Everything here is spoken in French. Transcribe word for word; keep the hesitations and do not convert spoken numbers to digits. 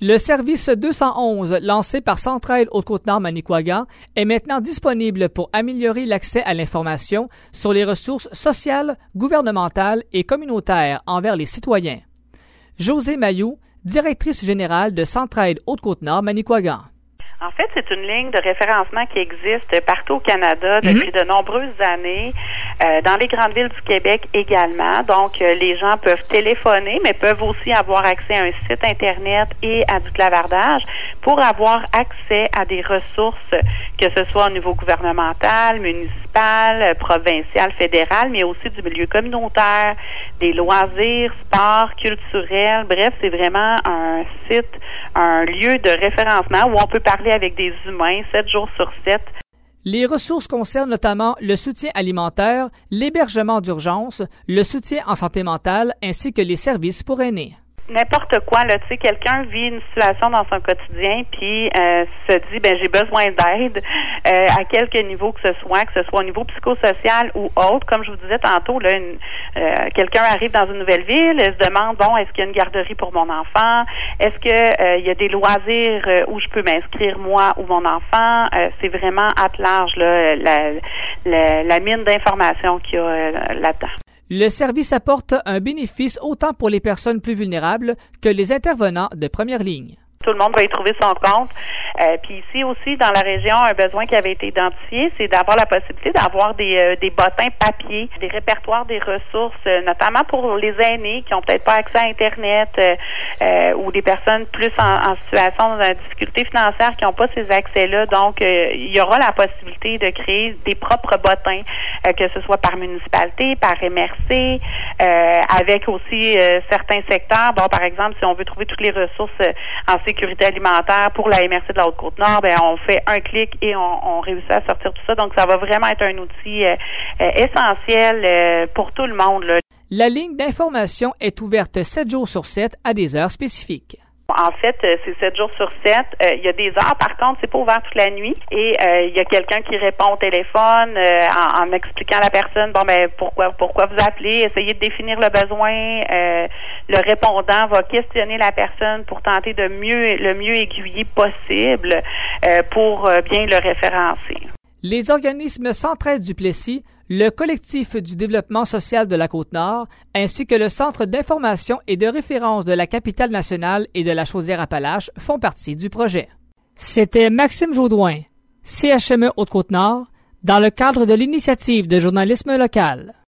Le service deux cent onze, lancé par Centraide Haute-Côte-Nord-Manicouagan, est maintenant disponible pour améliorer l'accès à l'information sur les ressources sociales, gouvernementales et communautaires envers les citoyens. Josée Mailloux, directrice générale de Centraide Haute-Côte-Nord-Manicouagan. En fait, c'est une ligne de référencement qui existe partout au Canada depuis mm-hmm. de nombreuses années, euh, dans les grandes villes du Québec également. Donc, euh, les gens peuvent téléphoner, mais peuvent aussi avoir accès à un site Internet et à du clavardage pour avoir accès à des ressources, que ce soit au niveau gouvernemental, municipal, provincial, fédéral, mais aussi du milieu communautaire, des loisirs, sports, culturels. Bref, c'est vraiment un site, un lieu de référencement où on peut parler avec des humains sept jours sur sept. Les ressources concernent notamment le soutien alimentaire, l'hébergement d'urgence, le soutien en santé mentale ainsi que les services pour aînés. N'importe quoi, là, tu sais, quelqu'un vit une situation dans son quotidien, puis euh, se dit, ben j'ai besoin d'aide euh, à quelque niveau que ce soit, que ce soit au niveau psychosocial ou autre. Comme je vous disais tantôt, là, une, euh, quelqu'un arrive dans une nouvelle ville, se demande, bon, est-ce qu'il y a une garderie pour mon enfant? Est-ce que euh, il y a des loisirs euh, où je peux m'inscrire moi ou mon enfant? Euh, c'est vraiment à large là, la, la, la mine d'informations qu'il y a euh, là-dedans. Le service apporte un bénéfice autant pour les personnes plus vulnérables que les intervenants de première ligne. Tout le monde va y trouver son compte. Euh, puis ici aussi, dans la région, un besoin qui avait été identifié, c'est d'avoir la possibilité d'avoir des, euh, des bottins papier, des répertoires des ressources, euh, notamment pour les aînés qui ont peut-être pas accès à Internet euh, euh, ou des personnes plus en, en situation de difficulté financière qui n'ont pas ces accès-là. Donc, euh, il y aura la possibilité de créer des propres bottins, euh, que ce soit par municipalité, par M R C, euh, avec aussi euh, certains secteurs. Bon, par exemple, si on veut trouver toutes les ressources euh, en sécurité alimentaire pour la M R C de la Haute-Côte-Nord, ben on fait un clic et on, on réussit à sortir tout ça. Donc, ça va vraiment être un outil euh, euh, essentiel euh, pour tout le monde, là. La ligne d'information est ouverte sept jours sur sept à des heures spécifiques. En fait, c'est sept jours sur sept. Euh, il y a des heures, par contre, c'est pas ouvert toute la nuit. Et euh, il y a quelqu'un qui répond au téléphone euh, en, en expliquant à la personne, bon, ben pourquoi pourquoi vous appelez, essayez de définir le besoin. Euh, le répondant va questionner la personne pour tenter de mieux le mieux aiguiller possible euh, pour euh, bien le référencer. Les organismes Centraide Duplessis, le Collectif du développement social de la Côte-Nord, ainsi que le Centre d'information et de référence de la capitale nationale et de la Chaudière-Appalaches font partie du projet. C'était Maxime Jaudoin, C H M E Haute-Côte-Nord, dans le cadre de l'initiative de journalisme local.